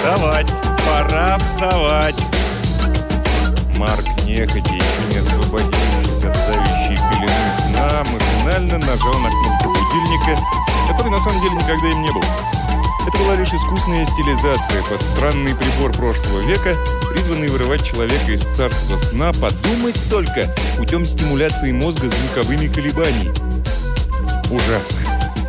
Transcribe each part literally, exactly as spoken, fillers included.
Вставать! Пора вставать! Марк, нехотя, еще не освободившись от давящей пелены сна, машинально нажал на кнопку будильника, который на самом деле никогда им не был. Это была лишь искусная стилизация под странный прибор прошлого века, призванный вырывать человека из царства сна, подумать только, путем стимуляции мозга звуковыми колебаниями. Ужасно.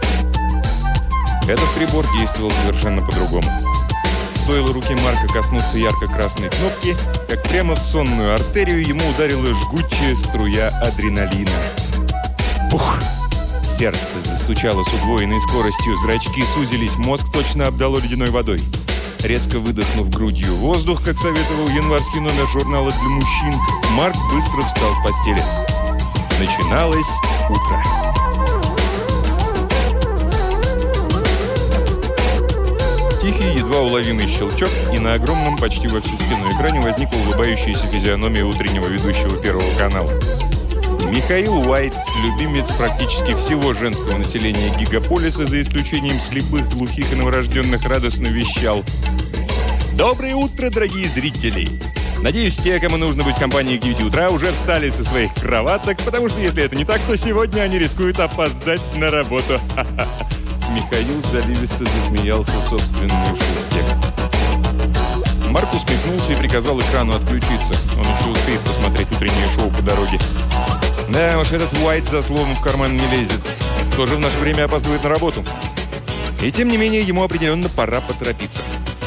Этот прибор действовал совершенно по-другому. Стоило руке Марка коснуться ярко-красной кнопки, как прямо в сонную артерию ему ударила жгучая струя адреналина. Ух! Сердце застучало с удвоенной скоростью, зрачки сузились, мозг точно обдало ледяной водой. Резко выдохнув грудью воздух, как советовал январский номер журнала для мужчин, Марк быстро встал с постели. Начиналось утро. Тихий, едва уловимый щелчок, и на огромном, почти во всю стену экране возникла улыбающаяся физиономия утреннего ведущего Первого канала. Михаил Уайт, любимец практически всего женского населения гигаполиса, за исключением слепых, глухих и новорожденных, радостно вещал: «Доброе утро, дорогие зрители! Надеюсь, те, кому нужно быть в компании к девяти утра, уже встали со своих кроваток, потому что если это не так, то сегодня они рискуют опоздать на работу». Михаил заливисто засмеялся собственной шутке. Марк усмехнулся и приказал экрану отключиться. Он еще успеет посмотреть утреннее шоу по дороге. Да уж, этот Уайт за словом в карман не лезет. Тоже в наше время опаздывает на работу. И тем не менее, ему определенно пора поторопиться.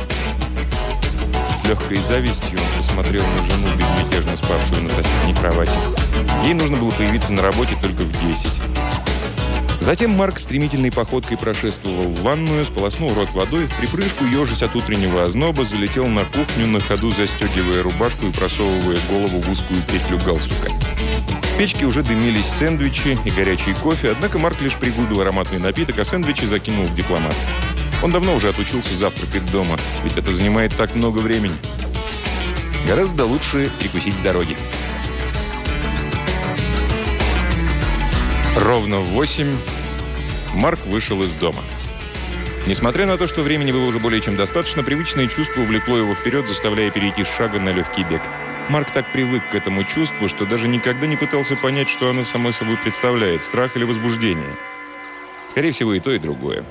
С легкой завистью он посмотрел на жену, безмятежно спавшую на соседней кровати. Ей нужно было появиться на работе только в десять. Затем Марк стремительной походкой прошествовал в ванную, сполоснул рот водой, в припрыжку, ежась от утреннего озноба, залетел на кухню, на ходу застегивая рубашку и просовывая голову в узкую петлю галстука. В печке уже дымились сэндвичи и горячий кофе, однако Марк лишь пригубил ароматный напиток, а сэндвичи закинул в дипломат. Он давно уже отучился завтракать дома, ведь это занимает так много времени. Гораздо лучше перекусить в дороге. Ровно в восемь Марк вышел из дома. Несмотря на то, что времени было уже более чем достаточно, привычное чувство увлекло его вперед, заставляя перейти с шага на легкий бег. Марк так привык к этому чувству, что даже никогда не пытался понять, что оно само собой представляет – страх или возбуждение. Скорее всего, и то, и другое.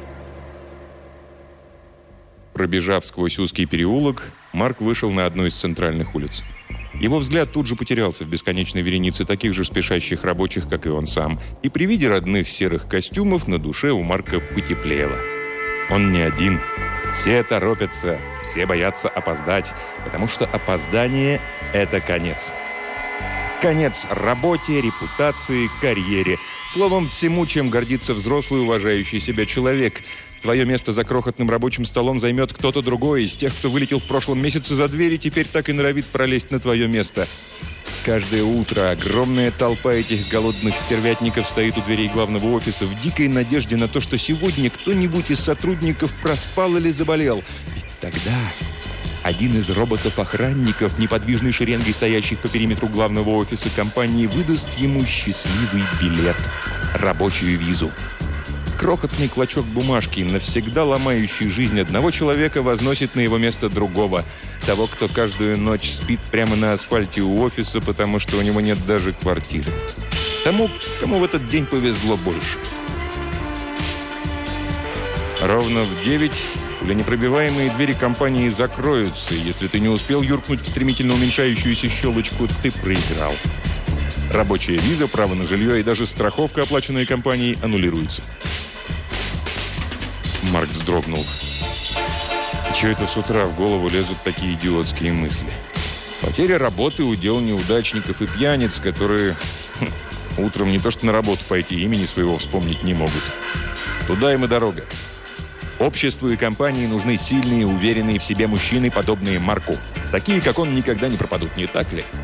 Пробежав сквозь узкий переулок, Марк вышел на одну из центральных улиц. Его взгляд тут же потерялся в бесконечной веренице таких же спешащих рабочих, как и он сам. И при виде родных серых костюмов на душе у Марка потеплело. Он не один. Все торопятся, все боятся опоздать, потому что опоздание – это конец. Конец работе, репутации, карьере. Словом, всему, чем гордится взрослый, уважающий себя человек. Твое место за крохотным рабочим столом займет кто-то другой из тех, кто вылетел в прошлом месяце за дверь и теперь так и норовит пролезть на твое место. Каждое утро огромная толпа этих голодных стервятников стоит у дверей главного офиса в дикой надежде на то, что сегодня кто-нибудь из сотрудников проспал или заболел. Ведь тогда один из роботов-охранников, неподвижной шеренгой стоящих по периметру главного офиса компании, выдаст ему счастливый билет, рабочую визу. Крохотный клочок бумажки, навсегда ломающий жизнь одного человека, возносит на его место другого. Того, кто каждую ночь спит прямо на асфальте у офиса, потому что у него нет даже квартиры. Тому, кому в этот день повезло больше. Ровно в девять пуленепробиваемые двери компании закроются, и если ты не успел юркнуть в стремительно уменьшающуюся щелочку, ты проиграл. Рабочая виза, право на жилье и даже страховка, оплаченная компанией, аннулируются. Марк вздрогнул. Чего это с утра в голову лезут такие идиотские мысли? Потеря работы – удел неудачников и пьяниц, которые хм, утром не то что на работу пойти, имени своего вспомнить не могут. Туда им и дорога. Обществу и компании нужны сильные, уверенные в себе мужчины, подобные Марку. Такие, как он, никогда не пропадут, не так ли?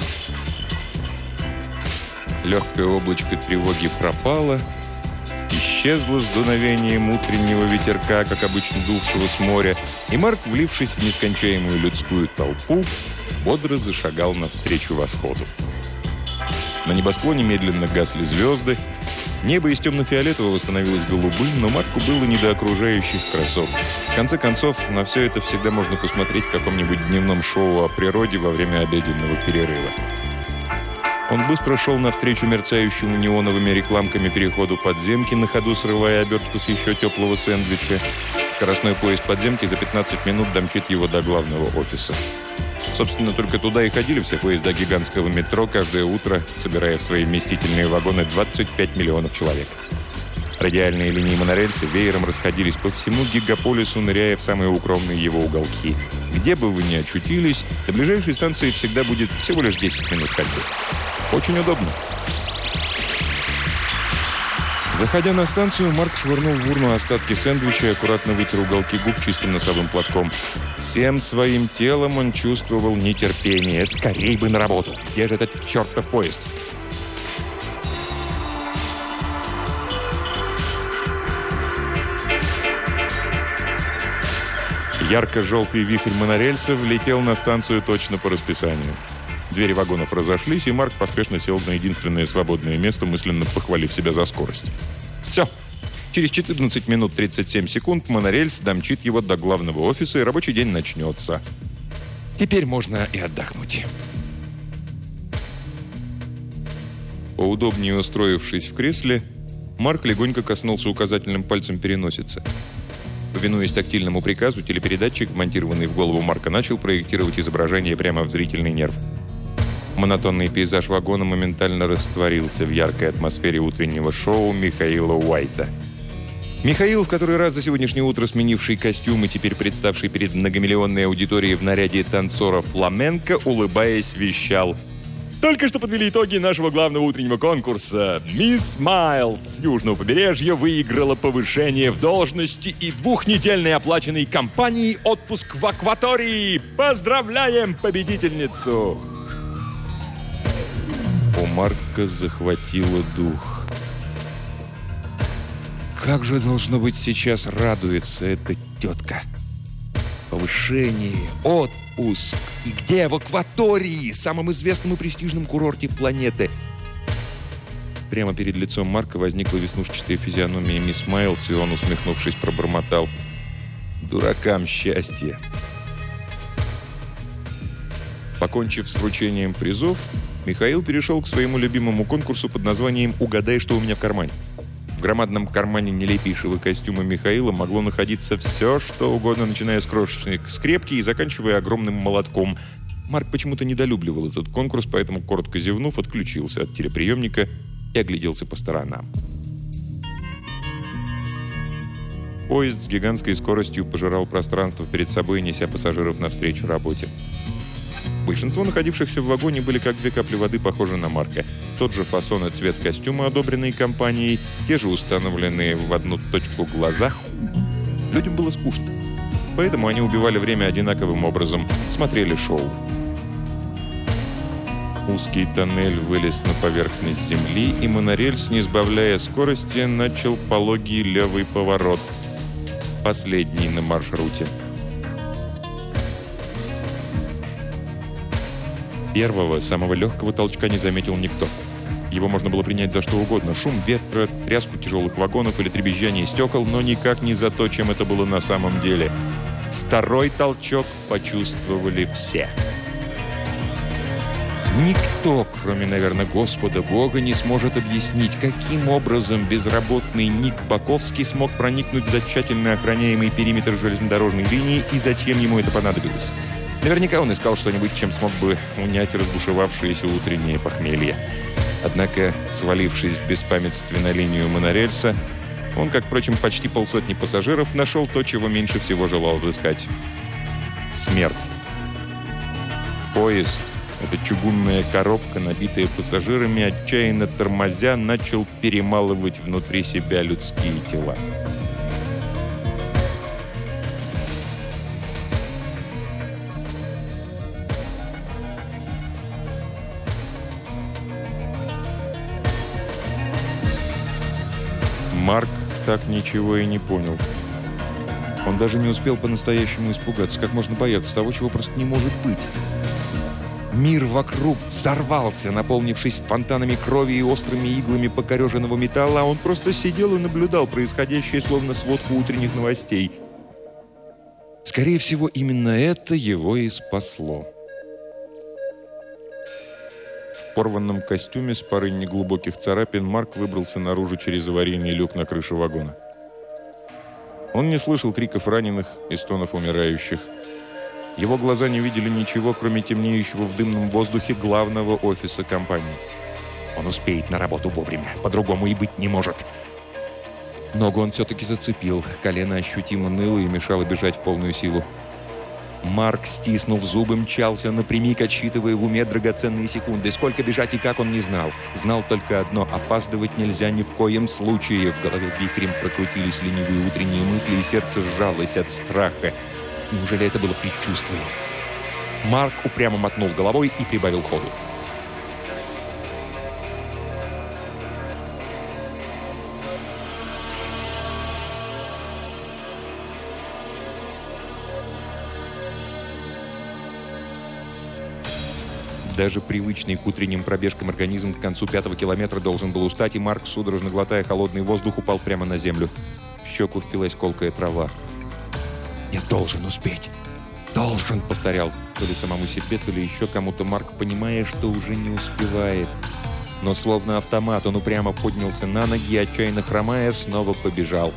Легкое облачко тревоги пропало, исчезло с дуновением утреннего ветерка, как обычно дувшего с моря, и Марк, влившись в нескончаемую людскую толпу, бодро зашагал навстречу восходу. На небосклоне медленно гасли звезды, Небо из темно-фиолетового становилось голубым, но Марку было не до окружающих красот. В конце концов, на все это всегда можно посмотреть в каком-нибудь дневном шоу о природе во время обеденного перерыва. Он быстро шел навстречу мерцающему неоновыми рекламками переходу подземки, на ходу срывая обертку с еще теплого сэндвича. Скоростной поезд подземки за пятнадцать минут домчит его до главного офиса. Собственно, только туда и ходили все поезда гигантского метро каждое утро, собирая в свои вместительные вагоны двадцать пять миллионов человек. Радиальные линии монорельса веером расходились по всему гигаполису, ныряя в самые укромные его уголки. Где бы вы ни очутились, до ближайшей станции всегда будет всего лишь десять минут ходьбы. Очень удобно. Заходя на станцию, Марк швырнул в урну остатки сэндвича и аккуратно вытер уголки губ чистым носовым платком. Всем своим телом он чувствовал нетерпение. Скорей бы на работу! Где же этот чертов поезд? Ярко-желтый вихрь монорельса влетел на станцию точно по расписанию. Двери вагонов разошлись, и Марк поспешно сел на единственное свободное место, мысленно похвалив себя за скорость. Все. Через четырнадцать минут тридцать семь секунд монорельс домчит его до главного офиса, и рабочий день начнется. Теперь можно и отдохнуть. Поудобнее устроившись в кресле, Марк легонько коснулся указательным пальцем переносицы. Повинуясь тактильному приказу, телепередатчик, вмонтированный в голову Марка, начал проектировать изображение прямо в зрительный нерв. Монотонный пейзаж вагона моментально растворился в яркой атмосфере утреннего шоу Михаила Уайта. Михаил, в который раз за сегодняшнее утро сменивший костюм и теперь представший перед многомиллионной аудиторией в наряде танцора фламенко, улыбаясь, вещал: «Только что подвели итоги нашего главного утреннего конкурса. Мисс Майлз с южного побережья выиграла повышение в должности и двухнедельный оплаченный компанией отпуск в акватории. Поздравляем победительницу!» У Марка захватило дух. Как же, должно быть, сейчас радуется эта тетка. Повышение, отпуск. И где? В акватории, самом известном и престижном курорте планеты. Прямо перед лицом Марка возникла веснушчатая физиономия мисс Майлз, и он, усмехнувшись, пробормотал: «Дуракам счастье». Покончив с вручением призов, Михаил перешел к своему любимому конкурсу под названием «Угадай, что у меня в кармане». В громадном кармане нелепейшего костюма Михаила могло находиться все, что угодно, начиная с крошечной скрепки и заканчивая огромным молотком. Марк почему-то недолюбливал этот конкурс, поэтому, коротко зевнув, отключился от телеприемника и огляделся по сторонам. Поезд с гигантской скоростью пожирал пространство перед собой, неся пассажиров навстречу работе. Большинство находившихся в вагоне были как две капли воды похожи на Марка. Тот же фасон и цвет костюма, одобренный компанией, те же установленные в одну точку глаза. Людям было скучно, поэтому они убивали время одинаковым образом, смотрели шоу. Узкий тоннель вылез на поверхность земли, и монорельс, не сбавляя скорости, начал пологий левый поворот, последний на маршруте. Первого, самого легкого толчка не заметил никто. Его можно было принять за что угодно. Шум ветра, тряску тяжелых вагонов или дребезжание стекол, но никак не за то, чем это было на самом деле. Второй толчок почувствовали все. Никто, кроме, наверное, Господа Бога, не сможет объяснить, каким образом безработный Ник Баковский смог проникнуть за тщательно охраняемый периметр железнодорожной линии и зачем ему это понадобилось. Наверняка он искал что-нибудь, чем смог бы унять разбушевавшееся утреннее похмелье. Однако, свалившись в беспамятстве на линию монорельса, он, как, впрочем, почти полсотни пассажиров, нашел то, чего меньше всего желал отыскать — смерть. Поезд, эта чугунная коробка, набитая пассажирами, отчаянно тормозя, начал перемалывать внутри себя людские тела. Марк так ничего и не понял. Он даже не успел по-настоящему испугаться. Как можно бояться того, чего просто не может быть? Мир вокруг взорвался, наполнившись фонтанами крови и острыми иглами покореженного металла, а он просто сидел и наблюдал происходящее, словно сводку утренних новостей. Скорее всего, именно это его и спасло. В порванном костюме с парой неглубоких царапин Марк выбрался наружу через аварийный люк на крыше вагона. Он не слышал криков раненых и стонов умирающих. Его глаза не видели ничего, кроме темнеющего в дымном воздухе главного офиса компании. Он успеет на работу вовремя, по-другому и быть не может. Ногу он все-таки зацепил, колено ощутимо ныло и мешало бежать в полную силу. Марк, стиснув зубы, мчался напрямик, отсчитывая в уме драгоценные секунды. Сколько бежать и как, он не знал. Знал только одно — опаздывать нельзя ни в коем случае. В голове вихрем прокрутились ленивые утренние мысли, и сердце сжалось от страха. Неужели это было предчувствие? Марк упрямо мотнул головой и прибавил ходу. Даже привычный к утренним пробежкам организм к концу пятого километра должен был устать, и Марк, судорожно глотая холодный воздух, упал прямо на землю. В щеку впилась колкая трава. «Я должен успеть! Должен!» — повторял. То ли самому себе, то ли еще кому-то Марк, понимая, что уже не успевает. Но словно автомат он упрямо поднялся на ноги и, отчаянно хромая, снова побежал.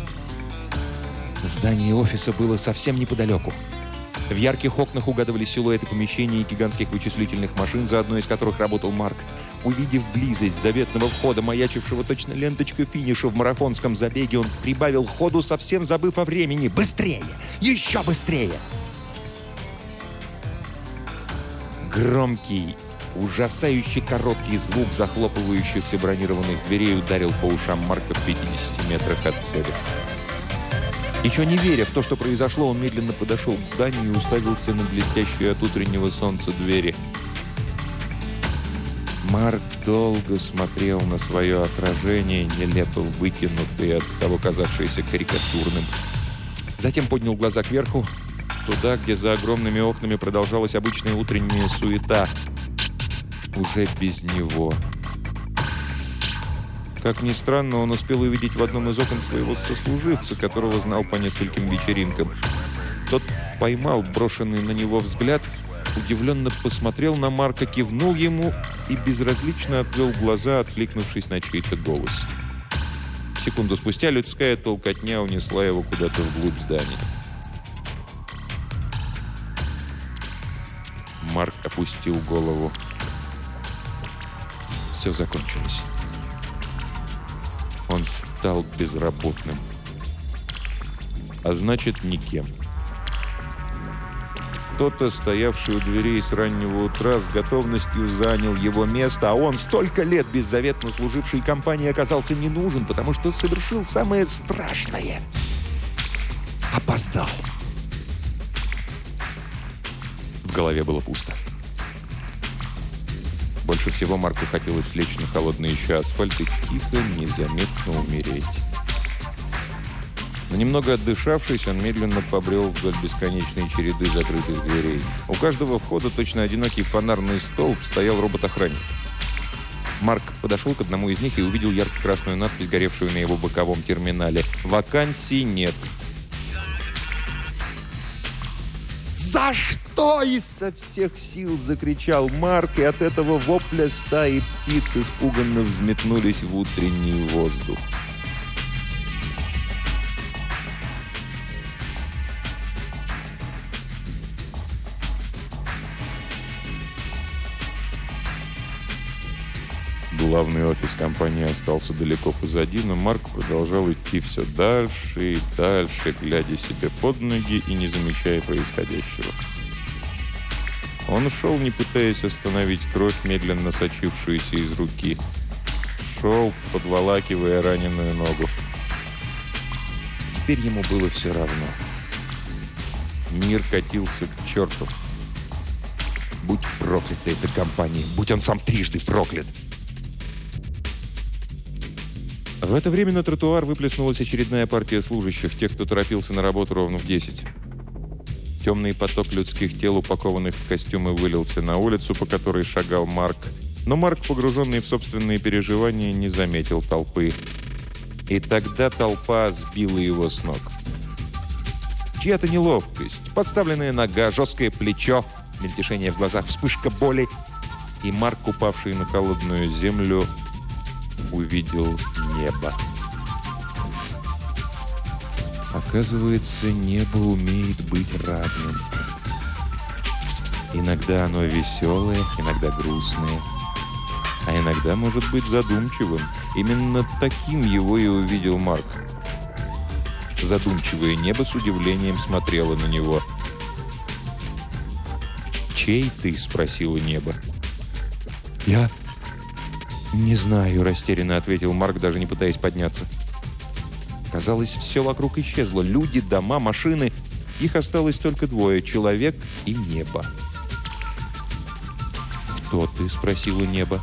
Здание офиса было совсем неподалеку. В ярких окнах угадывались силуэты помещений и гигантских вычислительных машин, за одной из которых работал Марк. Увидев близость заветного входа, маячившего точно ленточка финиша в марафонском забеге, он прибавил ходу, совсем забыв о времени. «Быстрее! Еще быстрее!» Громкий, ужасающий короткий звук захлопывающихся бронированных дверей ударил по ушам Марка в пятидесяти метрах от цели. Еще не веря в то, что произошло, он медленно подошел к зданию и уставился на блестящие от утреннего солнца двери. Марк долго смотрел на свое отражение, нелепо вытянутый, от того казавшееся карикатурным. Затем поднял глаза кверху, туда, где за огромными окнами продолжалась обычная утренняя суета. Уже без него. Как ни странно, он успел увидеть в одном из окон своего сослуживца, которого знал по нескольким вечеринкам. Тот поймал брошенный на него взгляд, удивленно посмотрел на Марка, кивнул ему и безразлично отвел глаза, откликнувшись на чей-то голос. Секунду спустя людская толкотня унесла его куда-то вглубь здания. Марк опустил голову. Все закончилось. Он стал безработным. А значит, никем. Кто-то, стоявший у дверей с раннего утра, с готовностью занял его место, а он, столько лет беззаветно служивший компании, оказался не нужен, потому что совершил самое страшное. Опоздал. В голове было пусто. Больше всего Марку хотелось лечь на холодный еще асфальт и тихо, незаметно умереть. Но немного отдышавшись, он медленно побрел вдоль бесконечной череды закрытых дверей. У каждого входа точно одинокий фонарный столб стоял робот-охранник. Марк подошел к одному из них и увидел ярко-красную надпись, горевшую на его боковом терминале. «Вакансий нет». «За что?» — изо всех сил закричал Марк, и от этого вопля стаи птиц испуганно взметнулись в утренний воздух. Главный офис компании остался далеко позади, но Марк продолжал идти все дальше и дальше, глядя себе под ноги и не замечая происходящего. Он шел, не пытаясь остановить кровь, медленно сочившуюся из руки. Шел, подволакивая раненую ногу. Теперь ему было все равно. Мир катился к черту. Будь проклята эта компания, будь он сам трижды проклят. В это время на тротуар выплеснулась очередная партия служащих, тех, кто торопился на работу ровно в десять. Темный поток людских тел, упакованных в костюмы, вылился на улицу, по которой шагал Марк. Но Марк, погруженный в собственные переживания, не заметил толпы. И тогда толпа сбила его с ног. Чья-то неловкость, подставленная нога, жесткое плечо, мельтешение в глазах, вспышка боли. И Марк, упавший на холодную землю, увидел небо. Оказывается, небо умеет быть разным. Иногда оно веселое, иногда грустное, а иногда может быть задумчивым. Именно таким его и увидел Марк. Задумчивое небо с удивлением смотрело на него. «Чей ты?» — спросило небо. «Я не знаю», — растерянно ответил Марк, даже не пытаясь подняться. Казалось, все вокруг исчезло. Люди, дома, машины. Их осталось только двое — человек и небо. «Кто ты?» — спросило небо.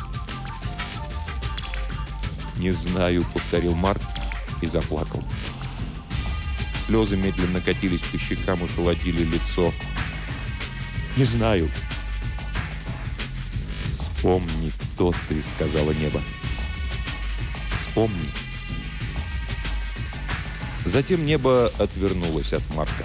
«Не знаю», — повторил Марк и заплакал. Слезы медленно катились по щекам и холодили лицо. «Не знаю». «Вспомни, кто ты», — сказала небо. «Вспомни». Затем небо отвернулось от Марка.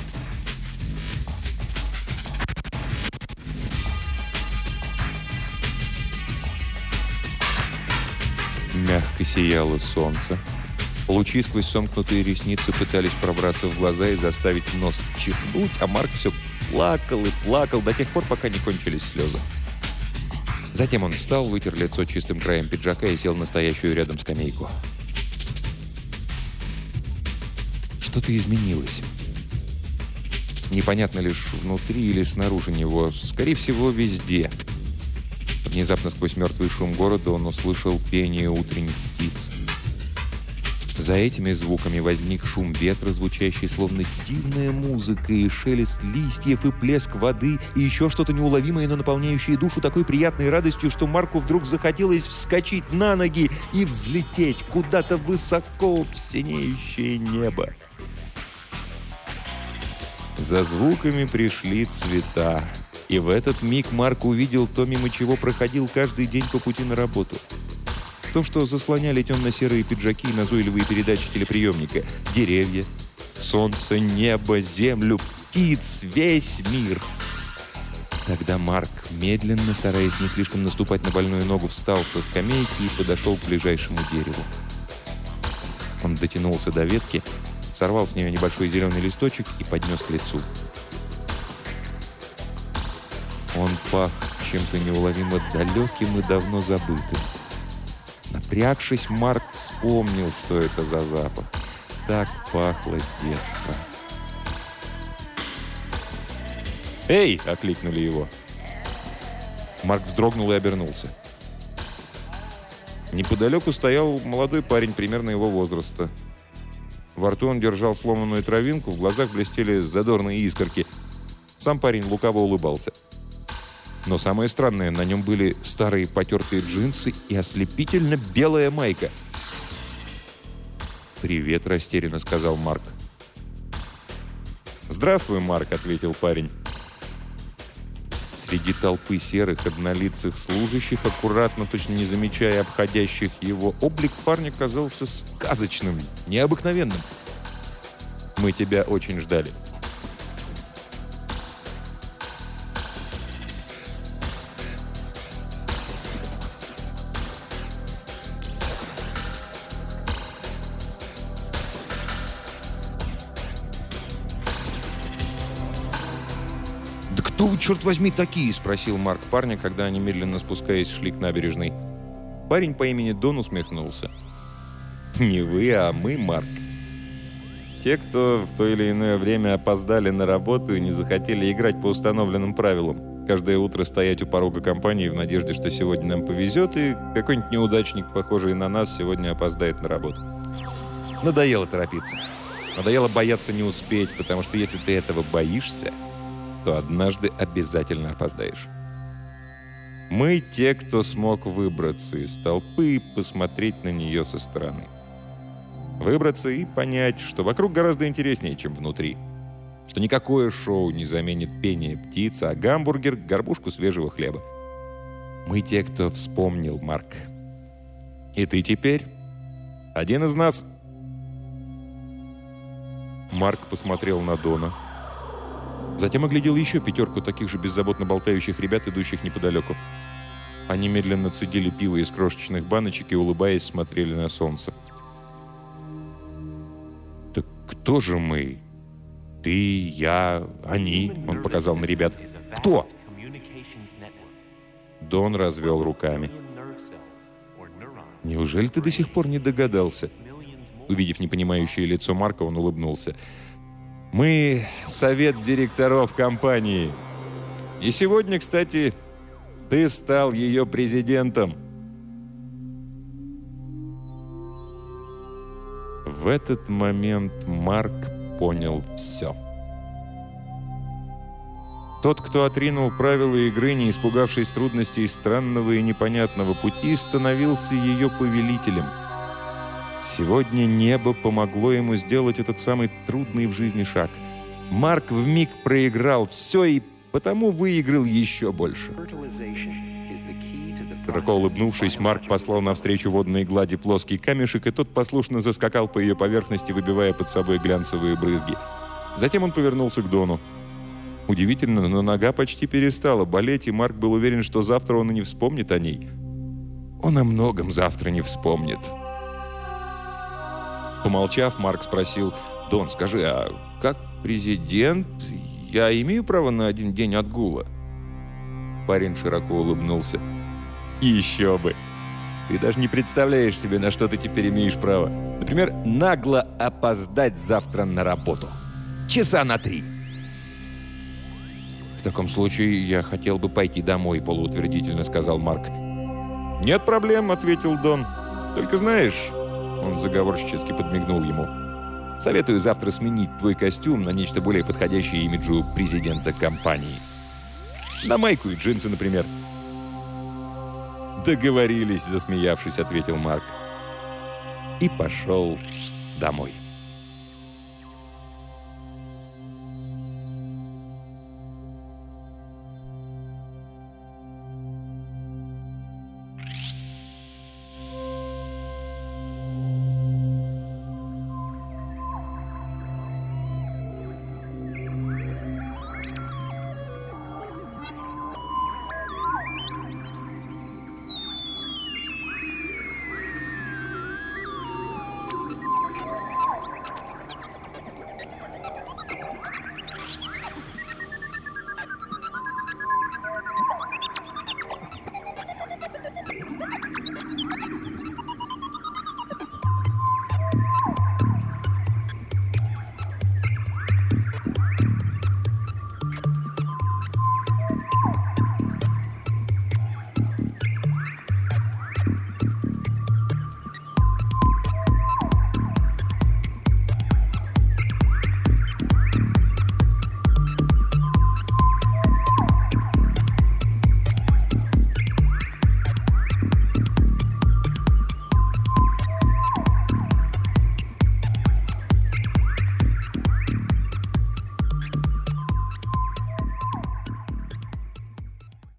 Мягко сияло солнце. Лучи сквозь сомкнутые ресницы пытались пробраться в глаза и заставить нос чихнуть, а Марк все плакал и плакал до тех пор, пока не кончились слезы. Затем он встал, вытер лицо чистым краем пиджака и сел на стоящую рядом скамейку. Что-то изменилось. Непонятно лишь внутри или снаружи него. Скорее всего, везде. Внезапно сквозь мертвый шум города он услышал пение утренних птиц. За этими звуками возник шум ветра, звучащий словно дивная музыка, и шелест листьев, и плеск воды, и еще что-то неуловимое, но наполняющее душу такой приятной радостью, что Марку вдруг захотелось вскочить на ноги и взлететь куда-то высоко в синеющее небо. За звуками пришли цвета, и в этот миг Марк увидел то, мимо чего проходил каждый день по пути на работу. То, что заслоняли темно-серые пиджаки и назойливые передачи телеприемника. Деревья, солнце, небо, землю, птиц, весь мир. Тогда Марк, медленно, стараясь не слишком наступать на больную ногу, встал со скамейки и подошел к ближайшему дереву. Он дотянулся до ветки, сорвал с нее небольшой зеленый листочек и поднес к лицу. Он пах чем-то неуловимо далеким и давно забытым. Напрягшись, Марк вспомнил, что это за запах. Так пахло детство. «Эй!» — окликнули его. Марк вздрогнул и обернулся. Неподалеку стоял молодой парень, примерно его возраста. Во рту он держал сломанную травинку, в глазах блестели задорные искорки. Сам парень лукаво улыбался. Но самое странное, на нем были старые потертые джинсы и ослепительно белая майка. «Привет», — растерянно сказал Марк. «Здравствуй, Марк», — ответил парень. Среди толпы серых однолицых служащих, аккуратно, точно не замечая обходящих его, облик парня казался сказочным, необыкновенным. «Мы тебя очень ждали». «Кто вы, черт возьми, такие?» — спросил Марк парня, когда они, медленно спускаясь, шли к набережной. Парень по имени Дон усмехнулся. «Не вы, а мы, Марк. Те, кто в то или иное время опоздали на работу и не захотели играть по установленным правилам. Каждое утро стоять у порога компании в надежде, что сегодня нам повезет, и какой-нибудь неудачник, похожий на нас, сегодня опоздает на работу. Надоело торопиться. Надоело бояться не успеть, потому что если ты этого боишься, то однажды обязательно опоздаешь. Мы те, кто смог выбраться из толпы и посмотреть на нее со стороны. Выбраться и понять, что вокруг гораздо интереснее, чем внутри. что никакое шоу не заменит пение птиц, а гамбургер — горбушку свежего хлеба. Мы те, кто вспомнил, Марк. И ты теперь один из нас. Марк посмотрел на Дона. Затем оглядел еще пятерку таких же беззаботно болтающих ребят, идущих неподалеку. Они медленно цедили пиво из крошечных баночек и, улыбаясь, смотрели на солнце. «Так кто же мы? Ты, я, они?» — он показал на ребят. «Кто?» Дон развел руками. «Неужели ты до сих пор не догадался?» Увидев непонимающее лицо Марка, он улыбнулся. «Мы — совет директоров компании. И сегодня, кстати, ты стал ее президентом». В этот момент Марк понял все. Тот, кто отринул правила игры, не испугавшись трудностей странного и непонятного пути, становился ее повелителем. Сегодня небо помогло ему сделать этот самый трудный в жизни шаг. Марк вмиг проиграл все и потому выиграл еще больше. Широко улыбнувшись, Марк послал навстречу водной глади плоский камешек, и тот послушно заскакал по ее поверхности, выбивая под собой глянцевые брызги. Затем он повернулся к Дону. Удивительно, но нога почти перестала болеть, и Марк был уверен, что завтра он и не вспомнит о ней. Он о многом завтра не вспомнит. Помолчав, Марк спросил: «Дон, скажи, а как президент я имею право на один день отгула?» Парень широко улыбнулся. «Еще бы! Ты даже не представляешь себе, на что ты теперь имеешь право. Например, нагло опоздать завтра на работу. Часа на три». «В таком случае я хотел бы пойти домой», — полуутвердительно сказал Марк. «Нет проблем», — ответил Дон. «Только знаешь...» — он заговорщически подмигнул ему. «Советую завтра сменить твой костюм на нечто более подходящее имиджу президента компании. На майку и джинсы, например». «Договорились», — засмеявшись, ответил Марк. И пошел домой.